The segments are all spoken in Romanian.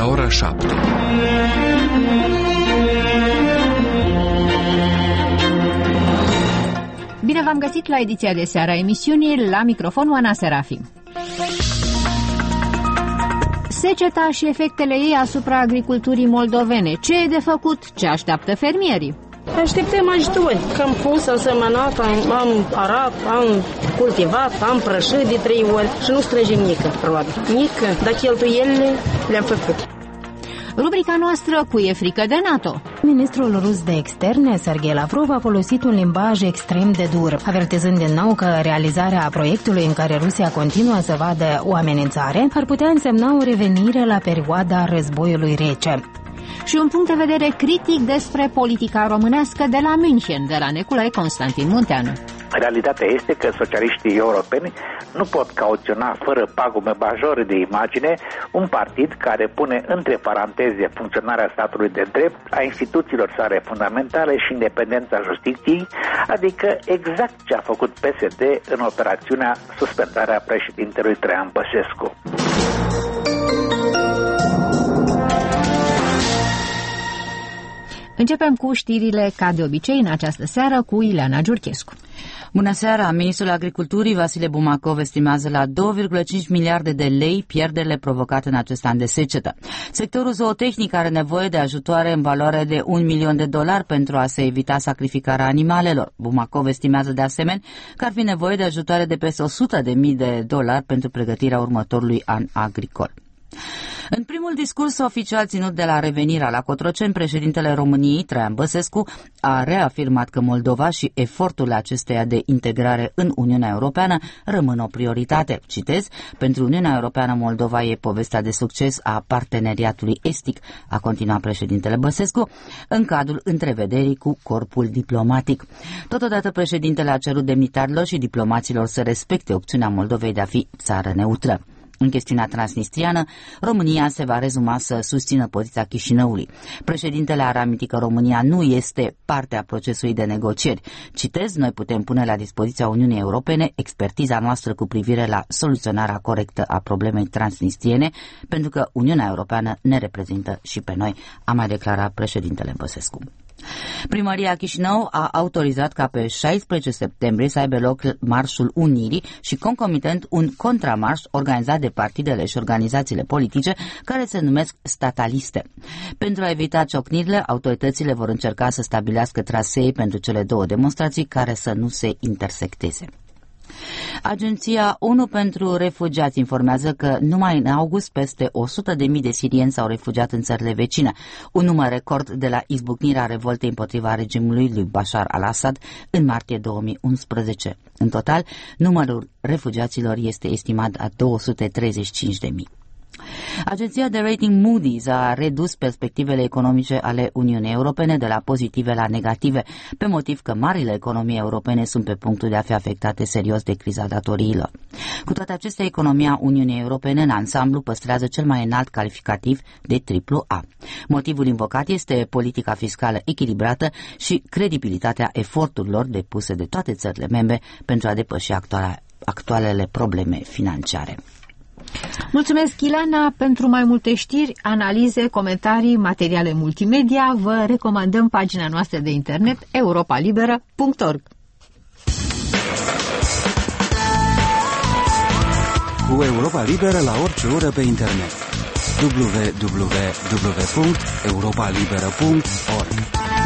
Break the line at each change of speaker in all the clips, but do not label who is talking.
la ora 7.
Bine v-am găsit la ediția de seară a emisiunii, la microfon Oana Serafim. Seceta și efectele ei asupra agriculturii moldovene. Ce e de făcut? Ce așteaptă fermierii?
Așteptăm ajutor, că am pus, am semănat, am arat, am cultivat, am prășit de 3 ori și nu strângem nică roadă. Nică, dar cheltuielile le-am făcut.
Rubrica noastră cu e frică de NATO.
Ministrul rus de externe, Sergei Lavrov, a folosit un limbaj extrem de dur, avertizând din nou că realizarea proiectului în care Rusia continuă să vadă o amenințare ar putea însemna o revenire la perioada războiului rece.
Și un punct de vedere critic despre politica românească de la München, de la Nicolae Constantin Munteanu.
Realitatea este că socialiștii europeni nu pot cauționa fără pagume majore de imagine un partid care pune între paranteze funcționarea statului de drept, a instituțiilor sale fundamentale și independența justiției, adică exact ce a făcut PSD în operațiunea suspendarea președintelui Traian Băsescu.
Începem cu știrile, ca de obicei, în această seară cu Ileana Giurchescu.
Bună seara! Ministrul Agriculturii, Vasile Bumacov, estimează la 2,5 miliarde de lei pierderile provocate în acest an de secetă. Sectorul zootehnic are nevoie de ajutoare în valoare de $1 milion pentru a se evita sacrificarea animalelor. Bumacov estimează de asemenea că ar fi nevoie de ajutoare de peste $100.000 pentru pregătirea următorului an agricol. În primul discurs oficial ținut de la revenirea la Cotroceni, președintele României, Traian Băsescu, a reafirmat că Moldova și eforturile acesteia de integrare în Uniunea Europeană rămân o prioritate. Citez, pentru Uniunea Europeană Moldova e povestea de succes a parteneriatului estic, a continuat președintele Băsescu, în cadrul întrevederii cu corpul diplomatic. Totodată, președintele a cerut demnitarilor și diplomaților să respecte opțiunea Moldovei de a fi țară neutră. În chestiunea transnistriană, România se va rezuma să susțină poziția Chișinăului. Președintele a reamintit că România nu este parte a procesului de negocieri. Citez, noi putem pune la dispoziția Uniunii Europene expertiza noastră cu privire la soluționarea corectă a problemei transnistriene, pentru că Uniunea Europeană ne reprezintă și pe noi, a mai declarat președintele Băsescu. Primăria Chișinău a autorizat ca pe 16 septembrie să aibă loc Marșul Unirii și concomitent un contramarș organizat de partidele și organizațiile politice care se numesc stataliste. Pentru a evita ciocnirile, autoritățile vor încerca să stabilească trasee pentru cele două demonstrații care să nu se intersecteze. Agenția ONU pentru Refugiați informează că numai în august peste 100.000 de sirieni s-au refugiat în țările vecine, un număr record de la izbucnirea revoltei împotriva regimului lui Bashar al-Assad în martie 2011. În total, numărul refugiaților este estimat la 235.000. Agenția de rating Moody's a redus perspectivele economice ale Uniunii Europene de la pozitive la negative, pe motiv că marile economii europene sunt pe punctul de a fi afectate serios de criza datoriilor. Cu toate acestea, economia Uniunii Europene în ansamblu păstrează cel mai înalt calificativ de AAA. Motivul invocat este politica fiscală echilibrată și credibilitatea eforturilor depuse de toate țările membre pentru a depăși actualele probleme financiare.
Mulțumesc, Ileana, pentru mai multe știri, analize, comentarii, materiale multimedia. Vă recomandăm pagina noastră de internet europalibera.org.
Cu Europa Liberă la orice oră pe internet. www.europalibera.org.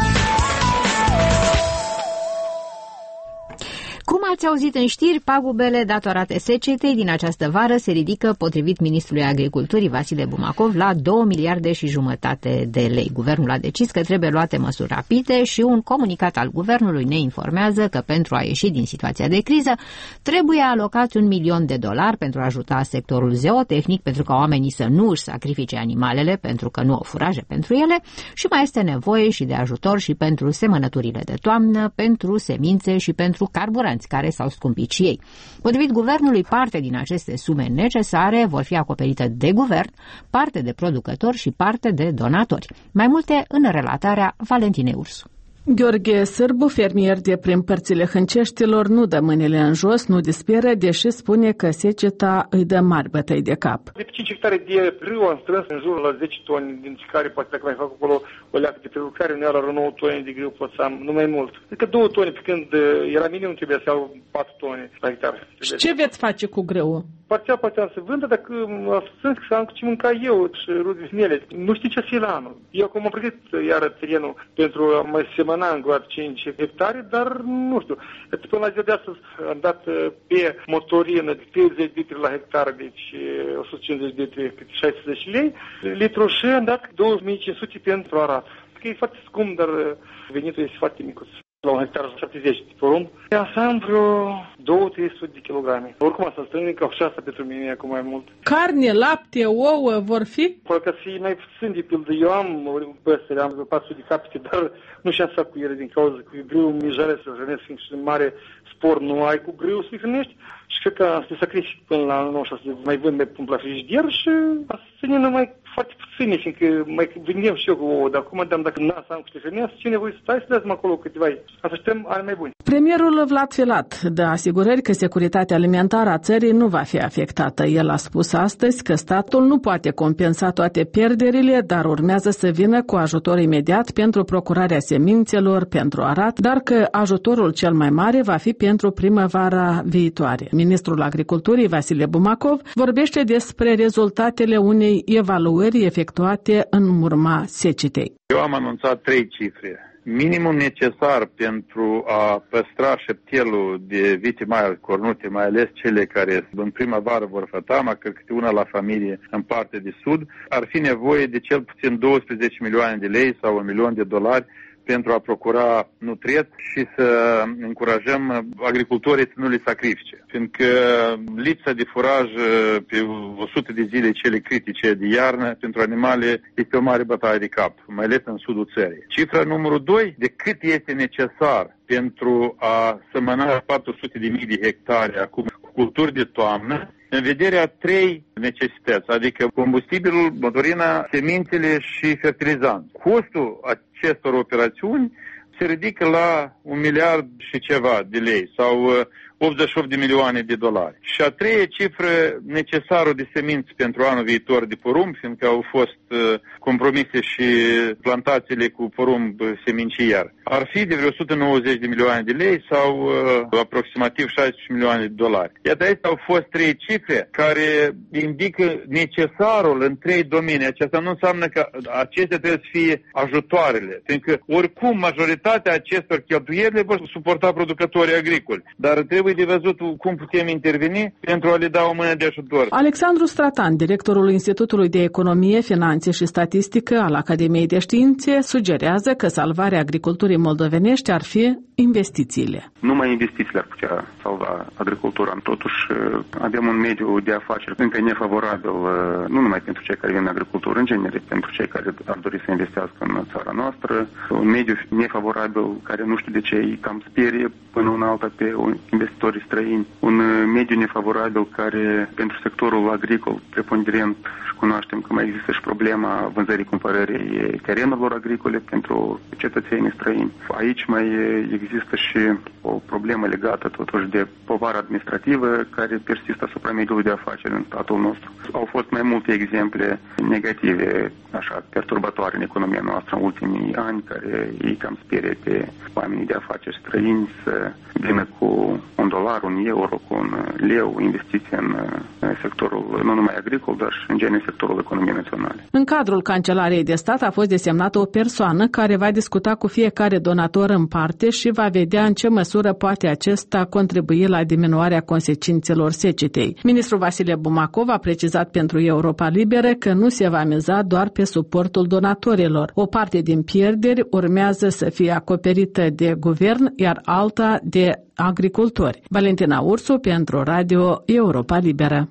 Cum ați auzit în știri, pagubele datorate secetei din această vară se ridică, potrivit ministrului Agriculturii Vasile Bumacov, la 2,5 miliarde de lei. Guvernul a decis că trebuie luate măsuri rapide și un comunicat al guvernului ne informează că pentru a ieși din situația de criză trebuie alocați $1 milion pentru a ajuta sectorul zootehnic, pentru ca oamenii să nu își sacrifice animalele pentru că nu au furaje pentru ele, și mai este nevoie și de ajutor și pentru semănăturile de toamnă, pentru semințe și pentru carburanți, care s-au scumpit și ei. Potrivit guvernului, parte din aceste sume necesare vor fi acoperite de guvern, parte de producători și parte de donatori. Mai multe în relatarea Valentinei Ursu.
Gheorghe Sârbu, fermier de prin părțile Hânceștilor, nu dă mâinile în jos, nu disperă, deși spune că seceta îi dă mari bătăi de cap.
De 5 hectare de grâu am strâns în jurul la 10 toni, din care poate dacă mai fac acolo o leacă de prelucrare, nu la 9 tone de grâu pot să am, nu mai mult. Adică 2 tone, pe când era minim, trebuia să iau 4 tone la hectar.
Și ce veți face cu grâul?
Parțial să vândă, dacă strâns să am ce mânca eu și rudele mele. Nu știu ce fie la anul. Eu acum am pregătit iară terenul pentru a mai semăna în groat 5 hectare, dar nu știu. Până la ziua de astăzi am dat pe motorină de 30 litri la hectare, deci 150 de litri pe 60 lei, litru și am dat 2500 pentru arat. Că e foarte scump, dar venitul este foarte micuț. La un hectar 70 de porumb. Așa am vreo 200-300 de kilograme. Oricum asta strâng ca și asta pentru mine acum mai mult.
Carne, lapte, ouă vor fi?
Poate că să mai puțin de pildă. Eu am păsări, am 400 de capete, dar nu și-am stat cu ele din cauza că grâul mijare să hrănesc și mare spor nu ai cu grâul să-i hrănești. Și cred că am să sacrific până la 96 să mai vând mai pun la frigidier și să ne numai foarte puține, fiindcă mai vindem și eu cu ouă, dar acum dacă n-am să am cu hrănesc, ce nevoie să stai să dați acolo câteva. Să așteptăm ani mai buni.
Premierul Vlad Filat dă asigurări că securitatea alimentară a țării nu va fi afectată. El a spus astăzi că statul nu poate compensa toate pierderile, dar urmează să vină cu ajutor imediat pentru procurarea semințelor, pentru arat, dar că ajutorul cel mai mare va fi pentru primăvara viitoare. Ministrul Agriculturii, Vasile Bumacov, vorbește despre rezultatele unei evaluări efectuate în urma secetei.
Eu am anunțat 3 cifre. Minimum necesar pentru a păstra șeptelul de vite mai cornute, mai ales cele care în primăvară vor făta, măcar câte una la familie în partea de sud, ar fi nevoie de cel puțin 12 milioane de lei sau $1.000.000 pentru a procura nutriet și să încurajăm agricultorii să nu le sacrifice. Fiindcă lipsa de furaj pe 100 de zile cele critice de iarnă pentru animale este o mare bătaie de cap, mai ales în sudul țării. Cifra numărul 2, de cât este necesar pentru a sămăna 400.000 de hectare acum cu culturi de toamnă, în vederea 3 necesități, adică combustibilul, motorina, semințele și fertilizant. Costul acestor operațiuni se ridică la 1 miliard și ceva de lei sau 88 de milioane de dolari. Și a treia cifră, necesarul de semințe pentru anul viitor de porumb, fiindcă au fost compromise și plantațiile cu porumb seminciar. Ar fi de vreo 190 de milioane de lei sau aproximativ 16 milioane de dolari. Iată, acestea au fost 3 cifre care indică necesarul în 3 domenii. Aceasta nu înseamnă că acestea trebuie să fie ajutoarele, fiindcă oricum majoritatea acestor cheltuieli le vor suporta producătorii agricoli, dar trebuie de văzut cum putem interveni pentru a le da o mână de ajutor.
Alexandru Stratan, directorul Institutului de Economie, Finanțe și Statistică al Academiei de Științe, sugerează că salvarea agriculturii moldovenești ar fi investițiile.
Numai investițiile ar putea salva agricultura. Totuși avem un mediu de afaceri încă nefavorabil, nu numai pentru cei care vin în agricultură, în genere, pentru cei care ar dori să investească în țara noastră. Un mediu nefavorabil care nu știu de ce îi cam sperie până una alta pe investitorii străini. Un mediu nefavorabil care pentru sectorul agricol preponderent și cunoaștem că mai există și problema vânzării cumpărării terenurilor agricole pentru cetățenii străini. Aici mai există și o problemă legată totuși de povară administrativă care persistă asupra mediului de afaceri în statul nostru. Au fost mai multe exemple negative, așa, perturbatoare în economia noastră în ultimii ani, care ei cam sperie pe oamenii de afaceri străini să vină cu $1, €1, cu $1, investiție în sectorul nu numai agricol, dar și în genere sectorul economiei naționale.
În cadrul Cancelariei de Stat a fost desemnată o persoană care va discuta cu fiecare donator în parte și va vedea în ce măsură poate acesta contribui la diminuarea consecințelor secetei. Ministrul Vasile Bumacov a precizat pentru Europa Liberă că nu se va miza doar pe suportul donatorilor. O parte din pierderi urmează să fie acoperită de guvern, iar alta de agricultori. Valentina Ursu pentru Radio Europa Liberă.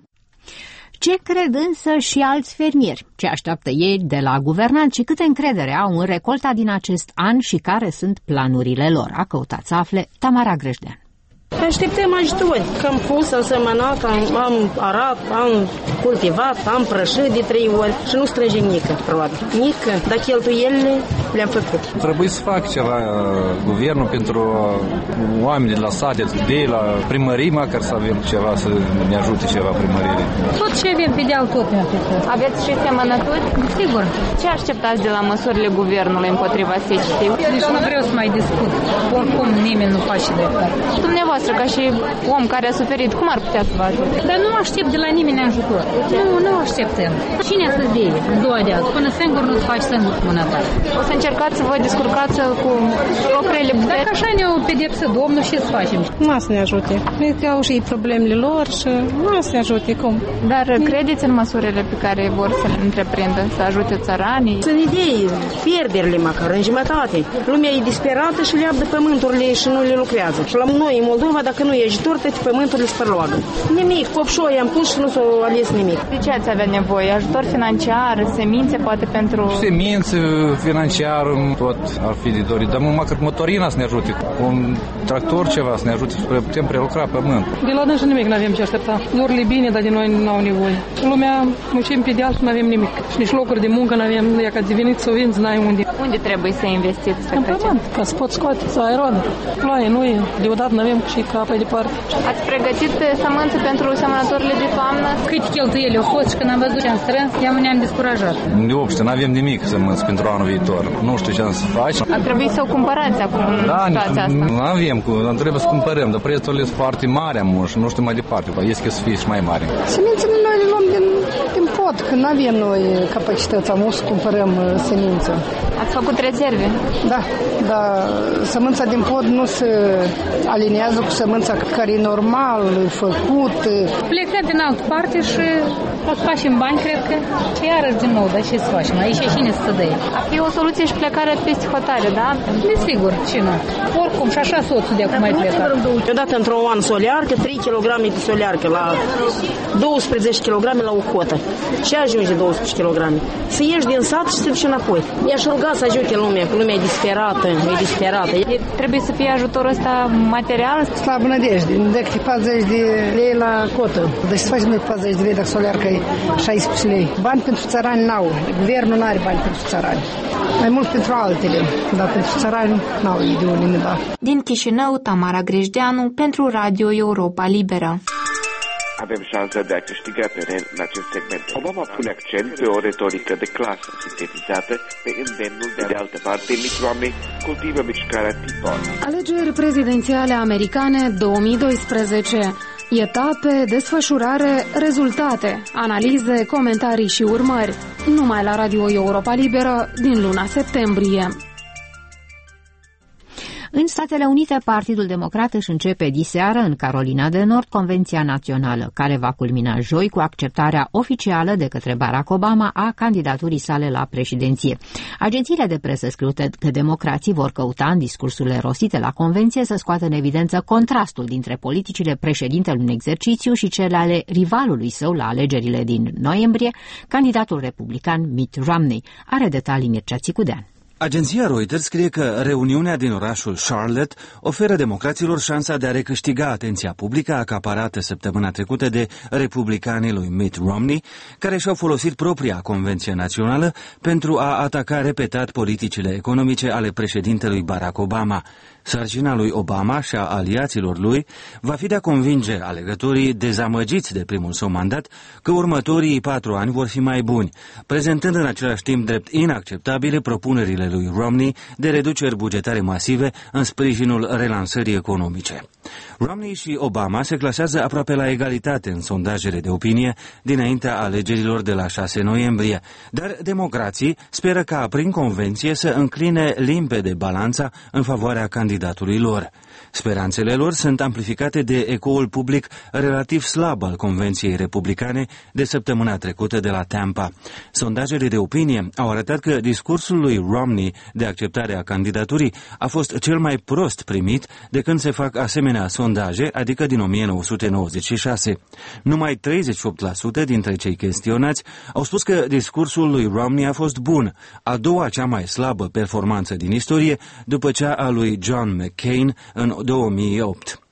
Ce cred însă și alți fermieri? Ce așteaptă ei de la guvernanți și câte încredere au în recolta din acest an și care sunt planurile lor? A căutat să afle Tamara Grăjdean.
Așteptăm ajutori, că am pus, am semănat, am arat, am cultivat, am prășit de 3 ori și nu strângem nică, probabil. Nică, dar cheltuielile le-am făcut.
Trebuie să fac ceva guvernul pentru oameni de la sate, de la primării, măcar să avem ceva, să ne ajute ceva primările.
Tot ce avem pe deal, tot ne-am făcut.
Aveți și semănături?
Sigur.
Ce așteptați de la măsurile guvernului împotriva secetei?
Deci nu vreau să mai discut. Oricum nimeni nu face dreptate.
Dumneavoastră, ca și om care a suferit, cum ar putea să vă ajute?
Dar nu aștept de la nimeni ajutor. Nu așteptăm. Cine să-ți dea în ziua de azi? Până singur nu-ți faci singur mânătate.
O să încercați să vă descurcați cu propriile bugete?
Dacă așa ne-au pedepsit Domnul, ce să facem?
Nu să ne ajute. Cred că au și problemele lor și nu să ne ajute. Cum?
Dar credeți în măsurile pe care vor să le întreprindă, să ajute țăranii?
Sunt idei, pierderile măcar, în jumătate. Lumea e disperată și leapă de pământurile și nu le lucrează. Și la noi, în Moldova, dacă nu e ajutor, toate pământurile se părloagă. Nimic, popșoi am pus și nu s-a ales nimic.
De ce ați avea nevoie? Ajutor financiar, semințe, poate pentru...
Semințe, financiar, tot ar fi de dorit. Dar măcar motorina să ne ajute, un tractor ceva să ne ajute să putem prelucra pământ.
De la dânsă nimic n-avem ce aștepta. Dorile bine, dar de noi n-au nevoie. Lumea muncim pe deal și n-avem nimic. Și nici locuri de muncă n-avem, dacă ați venit să o vinzi, n-ai unde.
Unde trebuie să investiți?
În pământ, ca să poți scoate, să ai rodă. Ploaie, nu e. Deodată n-avem și ca pe departe.
Ați pregătit sămânțe pentru semănătorile de toamnă?
Câte cheltuieli au fost și când am văzut ce am strâns, ne-am descurajat.
De obște, n-avem nimic sămânțe pentru anul viitor. Nu știu ce am să faci.
Ar trebui să o cumpărați acum în situația asta.
Nu avem, trebuie să cumpărăm, dar prețurile sunt foarte mari amun și nu știu mai departe. Este să fie și mai mari.
Semințele noi le luăm din pod, că nu avem noi capacități, am să cumpărăm semință.
Ați făcut rezerve?
Da, dar sămânța din pod nu se aliniază cu sămânța care e normal, făcut.
Plecăm din altă parte și o să facem bani, cred că, și iarăși din nou, dar ce să facem? Aici e cine să dea.
Ar fi o soluție și plecare peste hotare, da?
Desigur, ce nu. Oricum, și așa soțul de acum mai plecat.
Odată într-o an solearcă, 3 kg de solearcă la 12 kg la o cotă. Și ajunge 12 kg. Să ieși din sat și să duci înapoi. I-aș ruga să ajute lumea, că lumea e disperată,
Trebuie să fie ajutorul ăsta material?
Slabă nădejde, decât 40 de lei la cotă. Deci să facem noi 40 de lei dacă solearcă e 16 lei. Bani pentru țărani n-au. Guvernul n-are bani pentru țărani. Mai mult pentru altele, dar pentru țărani n-au de unde ne da.
Din Chișinău, Tamara Grejdeanu, pentru Radio Europa Liberă.
Avem șansa de a câștiga teren în acest segment. Obama pune accent pe o retorică de clasă sintetizată pe îndemnul de altă parte. Mitt Romney cultivă mișcarea Tea Party.
Alegeri prezidențiale americane 2012. Etape, desfășurare, rezultate, analize, comentarii și urmări. Numai la Radio Europa Liberă din luna septembrie.
În Statele Unite, Partidul Democrat își începe diseară în Carolina de Nord Convenția Națională, care va culmina joi cu acceptarea oficială de către Barack Obama a candidaturii sale la președinție. Agențiile de presă scriu că democrații vor căuta în discursurile rostite la convenție să scoată în evidență contrastul dintre politicile președintelui în exercițiu și cele ale rivalului său la alegerile din noiembrie, candidatul republican Mitt Romney. Are detalii Mircea Țicudean.
Agenția Reuters scrie că reuniunea din orașul Charlotte oferă democraților șansa de a recâștiga atenția publică acaparată săptămâna trecută de republicanii lui Mitt Romney, care și-au folosit propria convenție națională pentru a ataca repetat politicile economice ale președintelui Barack Obama. Sarcina lui Obama și a aliaților lui va fi de a convinge alegătorii dezamăgiți de primul său mandat că următorii 4 ani vor fi mai buni, prezentând în același timp drept inacceptabile propunerile lui Romney de reduceri bugetare masive în sprijinul relansării economice. Romney și Obama se clasează aproape la egalitate în sondajele de opinie dinaintea alegerilor de la 6 noiembrie, dar democrații speră ca prin convenție să încline limpede balanța în favoarea candidatului lor. Speranțele lor sunt amplificate de ecoul public relativ slab al Convenției Republicane de săptămâna trecută de la Tampa. Sondajele de opinie au arătat că discursul lui Romney de acceptare a candidaturii a fost cel mai prost primit de când se fac asemenea sondaje, adică din 1996. Numai 38% dintre cei chestionați au spus că discursul lui Romney a fost bun, a doua cea mai slabă performanță din istorie, după cea a lui John McCain în 2008.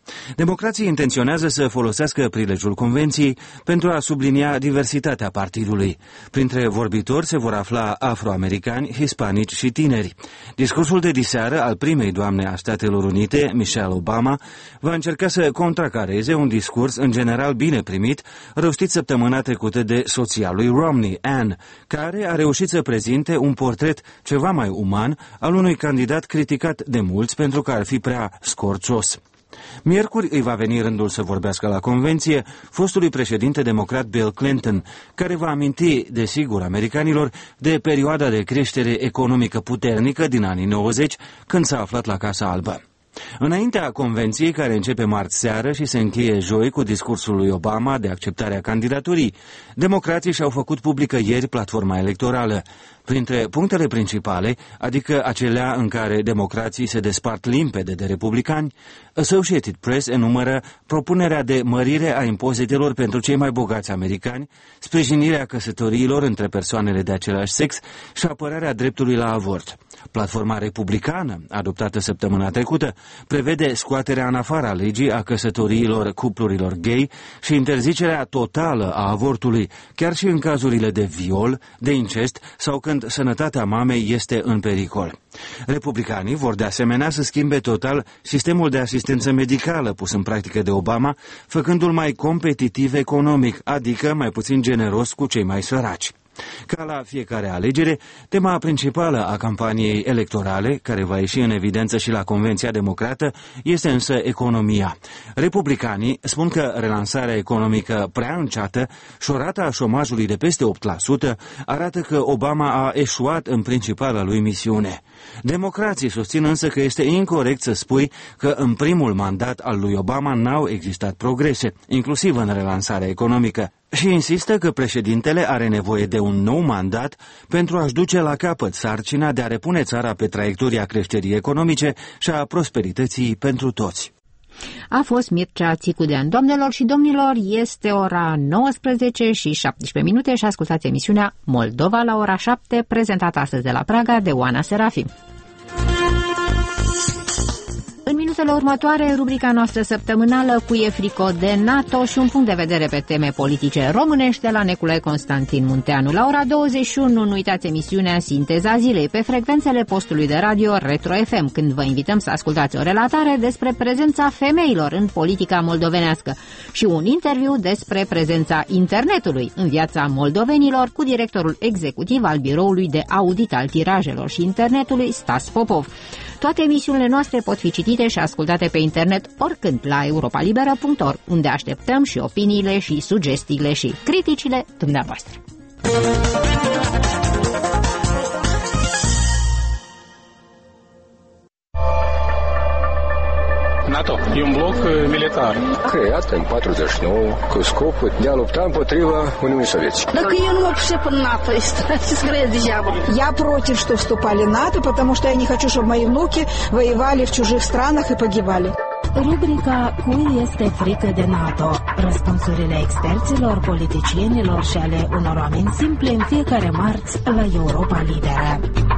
Democrații intenționează să folosească prilejul convenției pentru a sublinia diversitatea partidului. Printre vorbitori se vor afla afroamericani, hispanici și tineri. Discursul de diseară al primei doamne a Statelor Unite, Michelle Obama, va încerca să contracareze un discurs în general bine primit, rostit săptămâna trecută de soția lui Romney, Anne, care a reușit să prezinte un portret ceva mai uman al unui candidat criticat de mulți pentru că ar fi prea scorțos. Miercuri îi va veni rândul să vorbească la convenție fostului președinte democrat Bill Clinton, care va aminti, desigur, americanilor de perioada de creștere economică puternică din anii 90, când s-a aflat la Casa Albă. Înaintea convenției, care începe marți seară și se încheie joi cu discursul lui Obama de acceptarea candidaturii, democrații și-au făcut publică ieri platforma electorală. Printre punctele principale, adică acelea în care democrații se despart limpede de republicani, Associated Press enumără propunerea de mărire a impozitelor pentru cei mai bogați americani, sprijinirea căsătoriilor între persoanele de același sex și apărarea dreptului la avort. Platforma republicană, adoptată săptămâna trecută, prevede scoaterea în afara legii a căsătoriilor cuplurilor gay și interzicerea totală a avortului, chiar și în cazurile de viol, de incest sau când sănătatea mamei este în pericol. Republicanii vor de asemenea să schimbe total sistemul de asistență medicală pus în practică de Obama, făcându-l mai competitiv economic, adică mai puțin generos cu cei mai săraci. Ca la fiecare alegere, tema principală a campaniei electorale, care va ieși în evidență și la Convenția Democrată, este însă economia. Republicanii spun că relansarea economică prea înceată și o rată a șomajului de peste 8% arată că Obama a eșuat în principala lui misiune. Democrații susțin însă că este incorect să spui că în primul mandat al lui Obama n-au existat progrese, inclusiv în relansarea economică, și insistă că președintele are nevoie de un nou mandat pentru a-și duce la capăt sarcina de a repune țara pe traiectoria creșterii economice și a prosperității pentru toți.
A fost Mircea Țicudean. Doamnelor și domnilor, este ora 19 și 17 minute și ascultați emisiunea Moldova la ora 7, prezentată astăzi de la Praga de Oana Serafim. În minutele următoare, rubrica noastră săptămânală cu E frico de NATO și un punct de vedere pe teme politice românești de la Nicolae Constantin Munteanu. La ora 21, nu uitați emisiunea Sinteza Zilei pe frecvențele postului de radio Retro FM, când vă invităm să ascultați o relatare despre prezența femeilor în politica moldovenească și un interviu despre prezența internetului în viața moldovenilor cu directorul executiv al Biroului de Audit al Tirajelor și Internetului, Stas Popov. Toate emisiunile noastre pot fi citite și ascultate pe internet oricând la europalibera.org, unde așteptăm și opiniile și sugestiile și criticile dumneavoastră.
NATO e un bloc militar
creat în 49 cu scopul de a lupta împotriva Uniunii Sovietice.
Dacă eu nu mă пришел в НАТО, ce crezi degeaba. Я против, что вступали в НАТО, потому что я не хочу, чтобы мои внуки воевали в чужих странах и погибали.
Rubrica Cui este frică de NATO? Răspunsurile experților, politicienilor și ale unor oameni simpli în fiecare marți la Europa Liberă.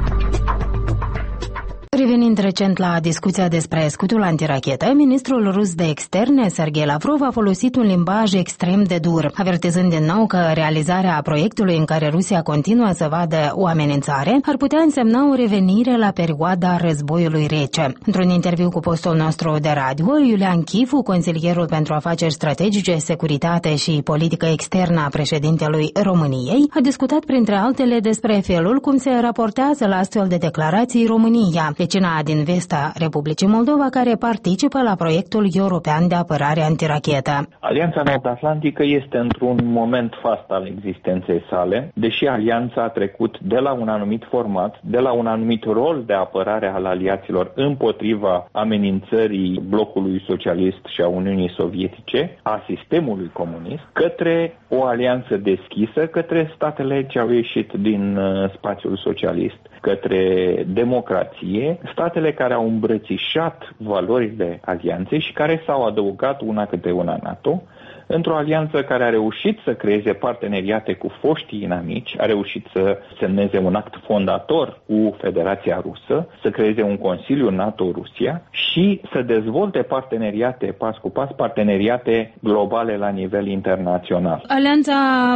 Revenind recent la discuția despre scutul antirachetă, ministrul rus de externe, Sergei Lavrov, a folosit un limbaj extrem de dur, avertizând din nou că realizarea proiectului în care Rusia continuă să vadă o amenințare ar putea însemna o revenire la perioada războiului rece. Într-un interviu cu postul nostru de radio, Iulian Chifu, consilierul pentru afaceri strategice, securitate și politică externă a președintelui României, a discutat printre altele despre felul cum se raportează la astfel de declarații România, vecina din vest-a Republicii Moldova, care participă la proiectul european de apărare antirachetă.
Alianța Nord-Atlantică este într-un moment fast al existenței sale, deși alianța a trecut de la un anumit format, de la un anumit rol de apărare al aliaților împotriva amenințării blocului socialist și a Uniunii Sovietice, a sistemului comunist, către o alianță deschisă, către statele ce au ieșit din spațiul socialist, către democrație de statele care au îmbrățișat valorile alianței și care s-au adăugat una câte una NATO, într-o alianță care a reușit să creeze parteneriate cu foștii inamici, a reușit să semneze un act fondator cu Federația Rusă, să creeze un Consiliu NATO-Rusia și să dezvolte parteneriate, pas cu pas, parteneriate globale la nivel internațional.
Alianța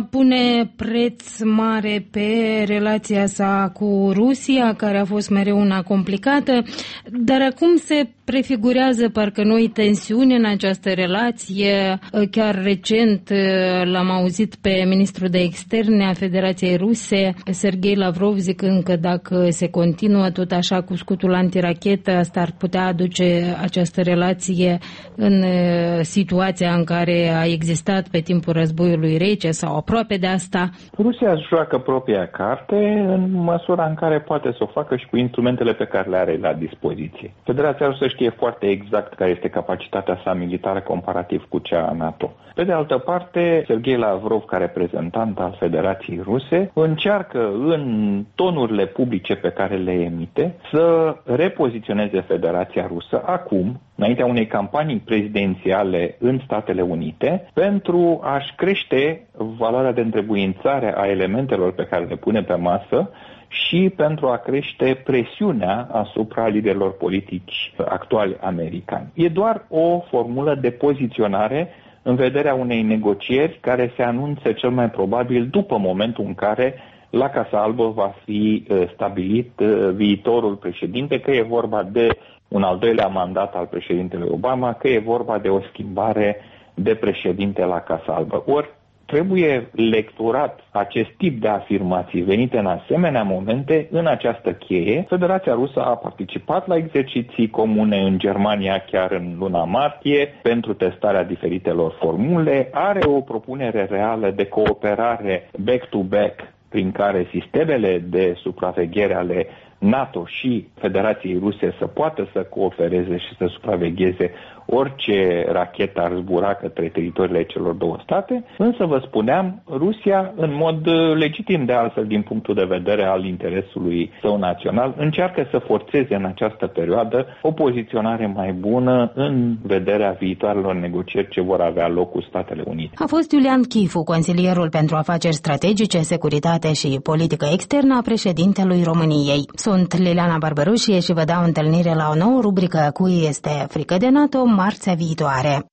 pune preț mare pe relația sa cu Rusia, care a fost mereu una complicată, dar acum se prefigurează parcă noi tensiuni în această relație. Chiar recent l-am auzit pe ministrul de externe a Federației Ruse, Sergei Lavrov, zicând că dacă se continuă tot așa cu scutul antirachetă, asta ar putea aduce această relație în situația în care a existat pe timpul războiului rece sau aproape de asta.
Rusia își joacă propria carte în măsura în care poate să o facă și cu instrumentele pe care le are la dispoziție. Federația Rusă știe foarte exact care este capacitatea sa militară comparativ cu cea a NATO. Pe de altă parte, Sergei Lavrov, ca reprezentant al Federației Ruse, încearcă în tonurile publice pe care le emite să repoziționeze Federația Rusă acum, înaintea unei campanii prezidențiale în Statele Unite, pentru a-și crește valoarea de întrebuințare a elementelor pe care le pune pe masă și pentru a crește presiunea asupra liderilor politici actuali americani. E doar o formulă de poziționare în vederea unei negocieri care se anunță cel mai probabil după momentul în care la Casa Albă va fi stabilit viitorul președinte, că e vorba de un al doilea mandat al președintelui Obama, că e vorba de o schimbare de președinte la Casa Albă. Ori trebuie lecturat acest tip de afirmații venite în asemenea momente în această cheie. Federația Rusă a participat la exerciții comune în Germania chiar în luna martie pentru testarea diferitelor formule, are o propunere reală de cooperare back-to-back prin care sistemele de supraveghere ale NATO și Federației Ruse să poată să coopereze și să supravegheze orice rachetă ar zbura către teritoriile celor două state, însă vă spuneam, Rusia, în mod legitim de altfel din punctul de vedere al interesului său național, încearcă să forțeze în această perioadă o poziționare mai bună în vederea viitoarelor negocieri ce vor avea loc cu Statele Unite.
A fost Iulian Chifu, consilierul pentru afaceri strategice, securitate și politică externă a președintelui României. Sunt Liliana Barberușie și vă dau întâlnire la o nouă rubrică Cui este frică de NATO marțea viitoare.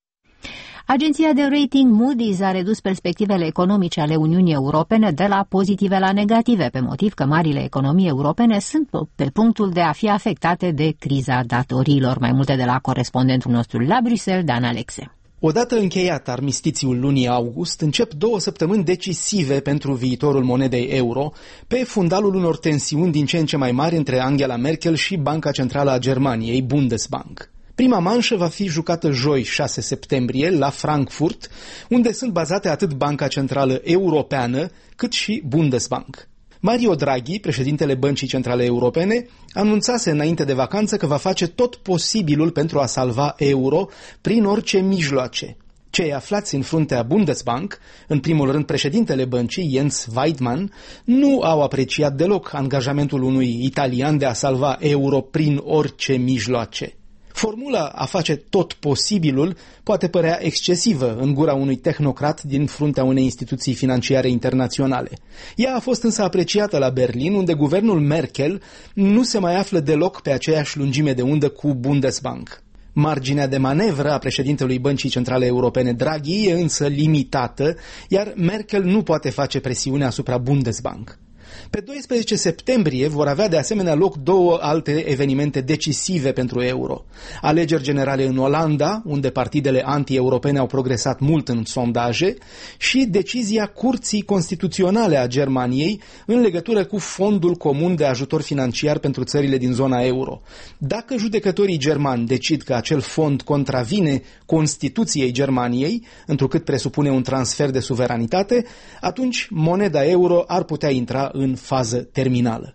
Agenția de rating Moody's a redus perspectivele economice ale Uniunii Europene de la pozitive la negative, pe motiv că marile economii europene sunt pe punctul de a fi afectate de criza datoriilor. Mai multe de la corespondentul nostru la Bruxelles, Dan Alexe.
Odată încheiat armistițiul lunii august, încep 2 săptămâni decisive pentru viitorul monedei euro, pe fundalul unor tensiuni din ce în ce mai mari între Angela Merkel și Banca Centrală a Germaniei, Bundesbank. Prima manșă va fi jucată joi, 6 septembrie, la Frankfurt, unde sunt bazate atât Banca Centrală Europeană, cât și Bundesbank. Mario Draghi, președintele Băncii Centrale Europene, anunțase înainte de vacanță că va face tot posibilul pentru a salva euro prin orice mijloace. Cei aflați în fruntea Bundesbank, în primul rând președintele băncii, Jens Weidmann, nu au apreciat deloc angajamentul unui italian de a salva euro prin orice mijloace. Formula a face tot posibilul poate părea excesivă în gura unui tehnocrat din fruntea unei instituții financiare internaționale. Ea a fost însă apreciată la Berlin, unde guvernul Merkel nu se mai află deloc pe aceeași lungime de undă cu Bundesbank. Marginea de manevră a președintelui Băncii Centrale Europene Draghi e însă limitată, iar Merkel nu poate face presiune asupra Bundesbank. Pe 12 septembrie vor avea de asemenea loc 2 alte evenimente decisive pentru euro. Alegeri generale în Olanda, unde partidele anti-europene au progresat mult în sondaje, și decizia Curții Constituționale a Germaniei în legătură cu Fondul Comun de Ajutor Financiar pentru țările din zona euro. Dacă judecătorii germani decid că acel fond contravine Constituției Germaniei, întrucât presupune un transfer de suveranitate, atunci moneda euro ar putea intra în fază terminală.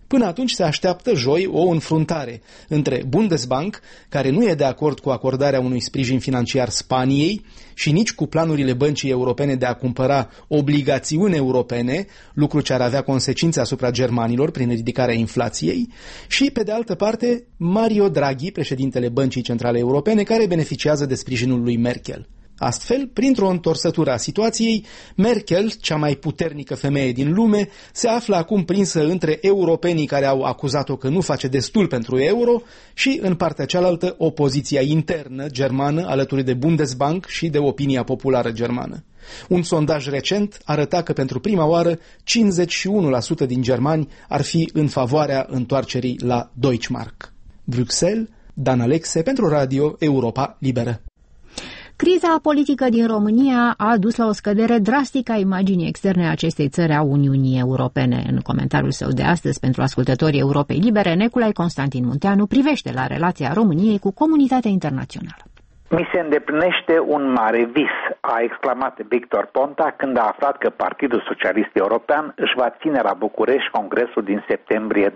Până atunci se așteaptă joi o înfruntare între Bundesbank, care nu e de acord cu acordarea unui sprijin financiar Spaniei și nici cu planurile Băncii Europene de a cumpăra obligațiuni europene, lucru ce ar avea consecințe asupra germanilor prin ridicarea inflației, și, pe de altă parte, Mario Draghi, președintele Băncii Centrale Europene, care beneficiază de sprijinul lui Merkel. Astfel, printr-o întorsătură a situației, Merkel, cea mai puternică femeie din lume, se află acum prinsă între europenii care au acuzat-o că nu face destul pentru euro și, în partea cealaltă, opoziția internă germană alături de Bundesbank și de opinia populară germană. Un sondaj recent arăta că pentru prima oară 51% din germani ar fi în favoarea întoarcerii la Deutschmark. Bruxelles, Dan Alexe pentru Radio Europa Liberă.
Criza politică din România a dus la o scădere drastică a imaginii externe a acestei țări a Uniunii Europene. În comentariul său de astăzi pentru ascultătorii Europei Libere, Neculai Constantin Munteanu privește la relația României cu comunitatea internațională.
Mi se îndeplinește un mare vis, a exclamat Victor Ponta când a aflat că Partidul Socialist European își va ține la București congresul din septembrie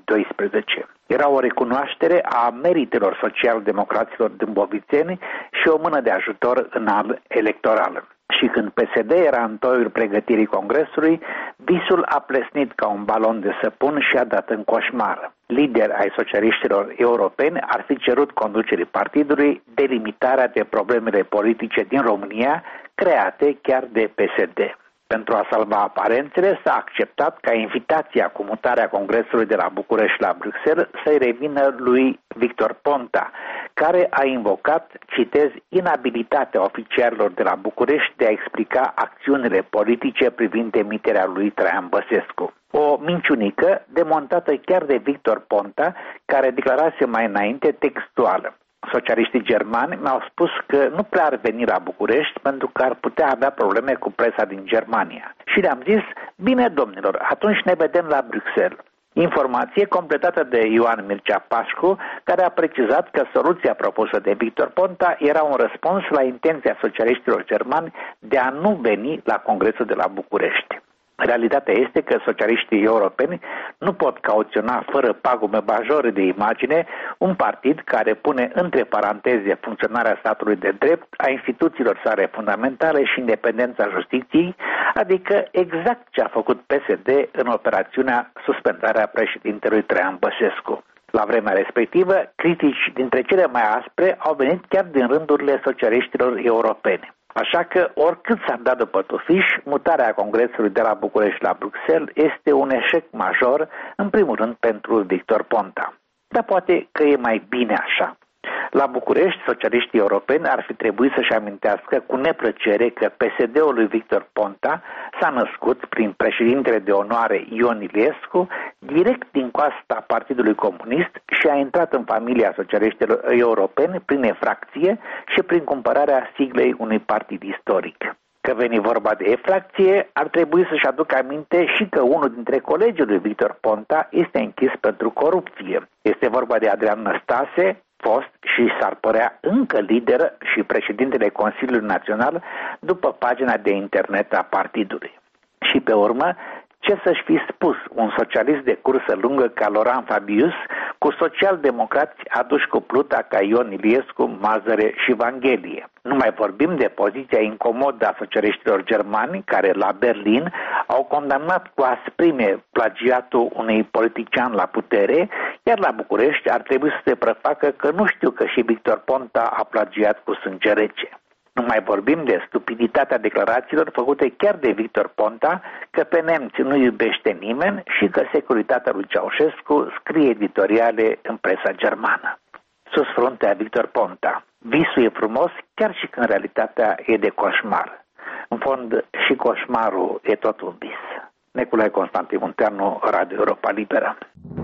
2012. Era o recunoaștere a meritelor social-democraților dâmbovițeni și o mână de ajutor în al electoral. Și când PSD era în toiul pregătirii congresului, visul a plesnit ca un balon de săpun și a dat în coșmar. Lideri ai socialiștilor europeni ar fi cerut conducerii partidului delimitarea de problemele politice din România create chiar de PSD. Pentru a salva aparențele, s-a acceptat ca invitația cu mutarea congresului de la București la Bruxelles să-i revină lui Victor Ponta, care a invocat, citez, inabilitatea oficialilor de la București de a explica acțiunile politice privind demiterea lui Traian Băsescu. O minciunică demontată chiar de Victor Ponta, care declarase mai înainte textual: socialiștii germani mi-au spus că nu prea ar veni la București pentru că ar putea avea probleme cu presa din Germania. Și le-am zis, bine domnilor, atunci ne vedem la Bruxelles. Informație completată de Ioan Mircea Pașcu, care a precizat că soluția propusă de Victor Ponta era un răspuns la intenția socialiștilor germani de a nu veni la congresul de la București. Realitatea este că socialiștii europeni nu pot cauționa fără pagume majore de imagine un partid care pune între paranteze funcționarea statului de drept, a instituțiilor sale fundamentale și independența justiției, adică exact ce a făcut PSD în operațiunea suspendarea președintelui Traian Băsescu. La vremea respectivă, critici dintre cele mai aspre au venit chiar din rândurile socialiștilor europeni. Așa că, oricât s-ar da după tufiș, mutarea congresului de la București la Bruxelles este un eșec major, în primul rând pentru Victor Ponta. Dar poate că e mai bine așa. La București, socialiștii europeni ar fi trebuit să-și amintească cu neplăcere că PSD-ul lui Victor Ponta s-a născut prin președintele de onoare Ion Iliescu direct din coasta Partidului Comunist și a intrat în familia socialiștilor europeni prin efracție și prin cumpărarea siglei unui partid istoric. Că veni vorba de efracție, ar trebui să-și aducă aminte și că unul dintre colegii lui Victor Ponta este închis pentru corupție. Este vorba de Adrian Năstase, fost și s-ar părea încă lider și președintele Consiliului Național după pagina de internet a partidului. Și pe urmă, ce să-și fi spus un socialist de cursă lungă ca Laurent Fabius cu social-democrați aduși cu pluta ca Ion Iliescu, Mazăre și Vanghelie. Nu mai vorbim de poziția incomodă a socialiștilor germani care la Berlin au condamnat cu asprime plagiatul unui politician la putere, iar la București ar trebui să se prefacă că nu știu că și Victor Ponta a plagiat cu sânge rece. Nu mai vorbim de stupiditatea declarațiilor făcute chiar de Victor Ponta că pe nemți nu iubește nimeni și că securitatea lui Ceaușescu scrie editoriale în presa germană. Sus fruntea Victor Ponta. Visul e frumos chiar și când realitatea e de coșmar. În fond, și coșmarul e tot un vis. Neculai Constantin Munteanu, Radio Europa Liberă.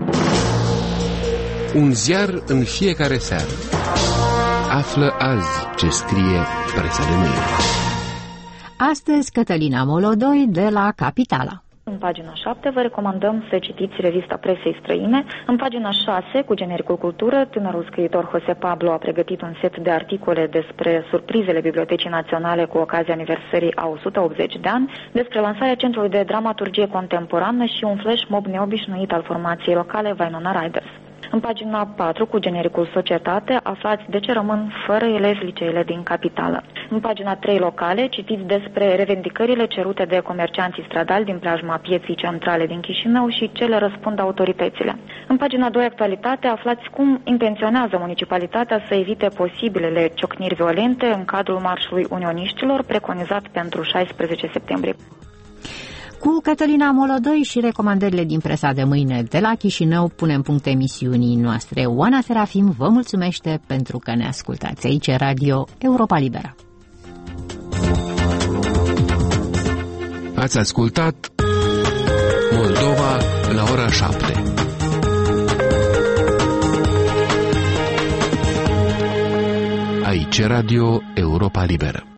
Un ziar în fiecare seară. Află azi ce scrie presa de mâine.
Astăzi, Cătălina Molodoi de la Capitala.
În pagina 7 vă recomandăm să citiți revista presei străine. În pagina 6, cu genericul cultură, tânărul scriitor José Pablo a pregătit un set de articole despre surprizele Bibliotecii Naționale cu ocazia aniversării a 180 de ani, despre lansarea Centrului de Dramaturgie Contemporană și un flash mob neobișnuit al formației locale Vainona Riders. În pagina 4, cu genericul Societate, aflați de ce rămân fără elevi liceele din capitală. În pagina 3, locale, citiți despre revendicările cerute de comercianții stradali din preajma pieții centrale din Chișinău și ce le răspund autoritățile. În pagina 2, actualitate, aflați cum intenționează municipalitatea să evite posibilele ciocniri violente în cadrul Marșului Unioniștilor, preconizat pentru 16 septembrie.
Cu Cătălina Molodoi și recomandările din presa de mâine de la Chișinău punem punct emisiunii noastre. Oana Serafim vă mulțumește pentru că ne ascultați. Aici Radio Europa Liberă.
Ați ascultat Moldova la ora 7. Aici Radio Europa Liberă.